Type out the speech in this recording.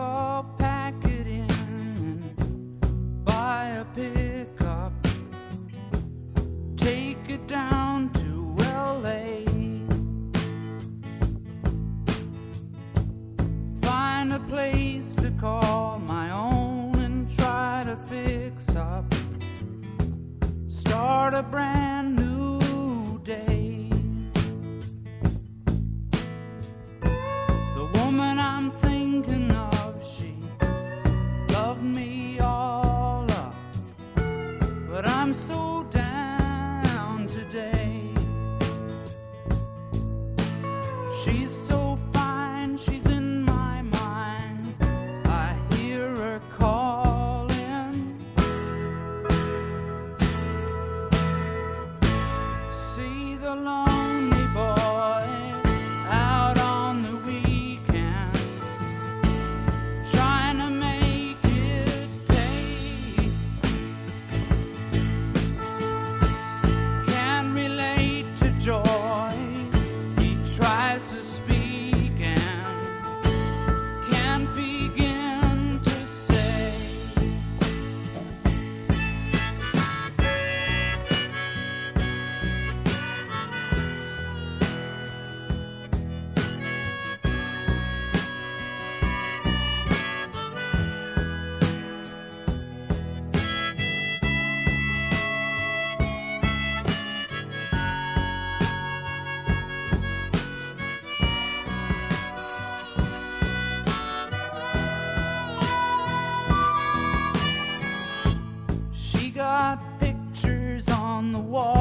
I'll pack it in and buy a pickup, take it down to LA, find a place to call my own and try to fix up, start a brand new day. The woman I'm thinking of, she loved me all up, but I'm so down today. She's so fine, she's in my mind, I hear her calling. See the lonely boy out on the weekend, trying to make it pay. Can't relate to joy, he tries to speak and can't begin to say. She got pictures on the wall